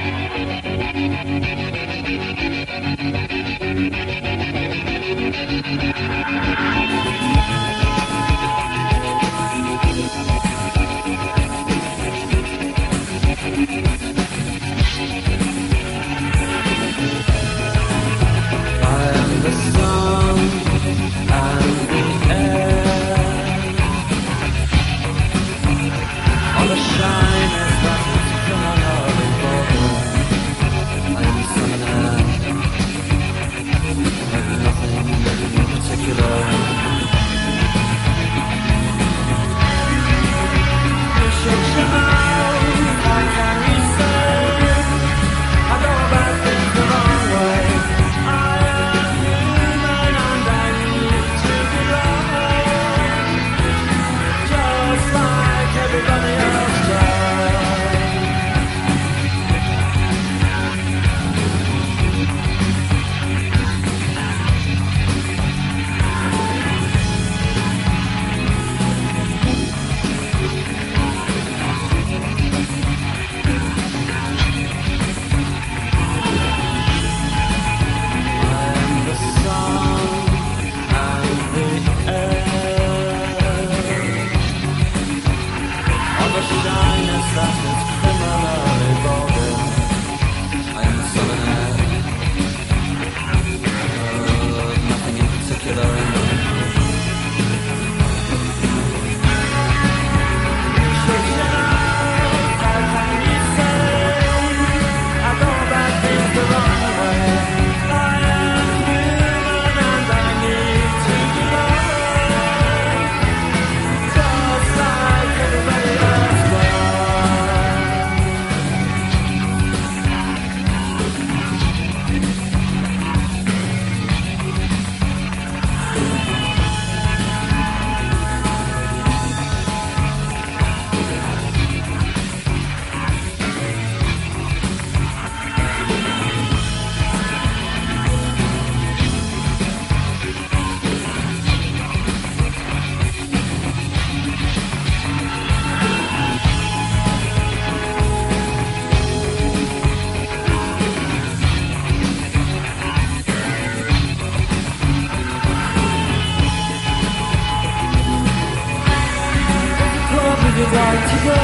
you'd like to go.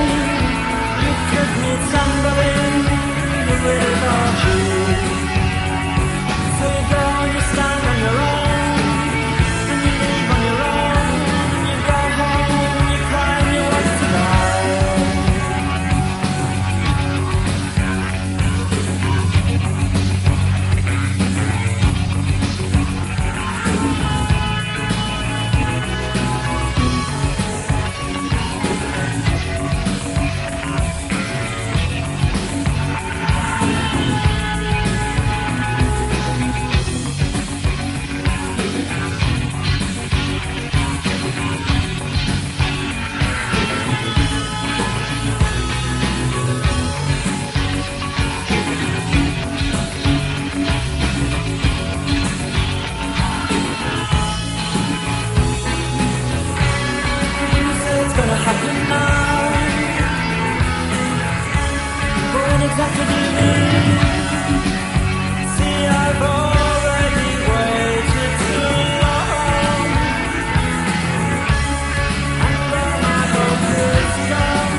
You could meet somebody who really loves you. So you go and you stand on your own, and you leave on your own, and you go home and you cry and you want to die. Exactly do you mean? See, I've already waited too long, and all my hope is gone.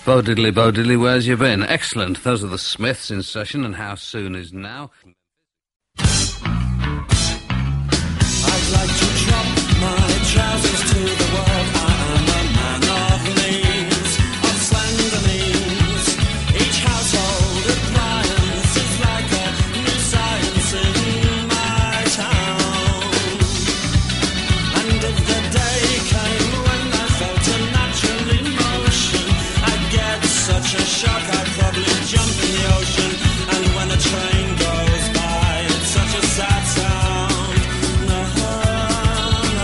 Bo diddly, where's you been? Excellent. Those are the Smiths in session, and how soon is now? I'd like to drop my trousers to the world. I am a man of means, of slender means. Each household appliance is like a new science in my town. And if the day came when I felt a natural emotion, I'd get such a shock I'd probably jump in the ocean. And when a train goes by, it's such a sad sound. No,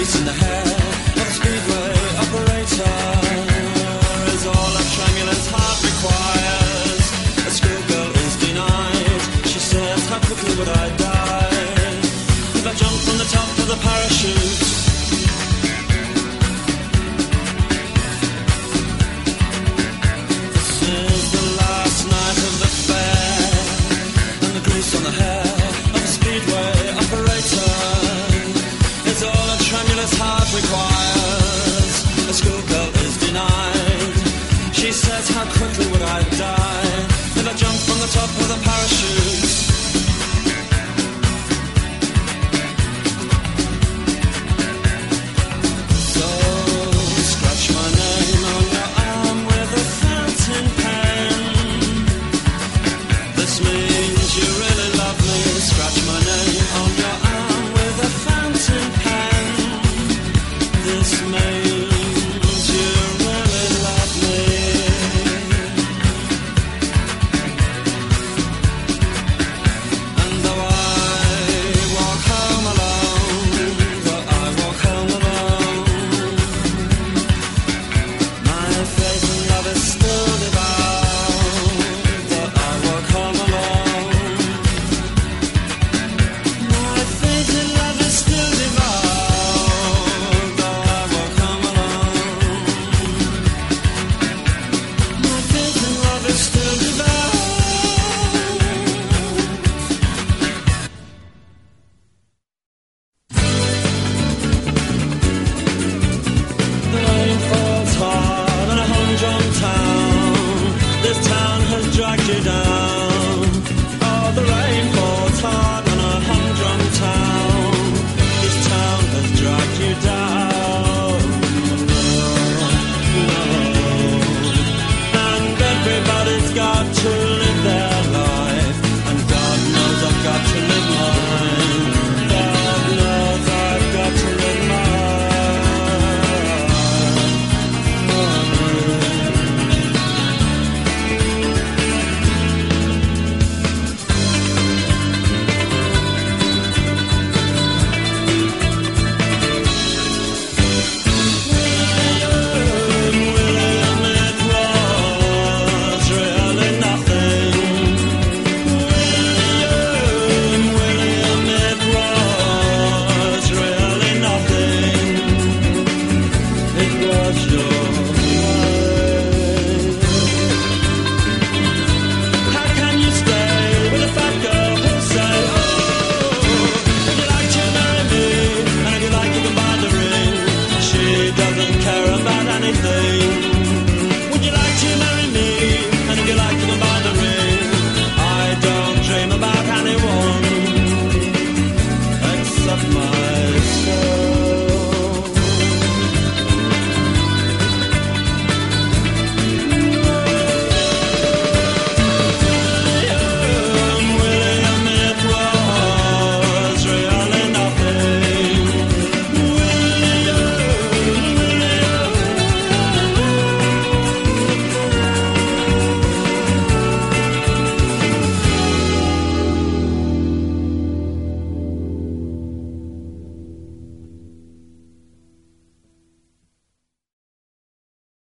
grease in the hair of a speedway operator is all a tremulous heart requires. A schoolgirl is denied. She says, how quickly would I die if I jumped from the top of the parachute?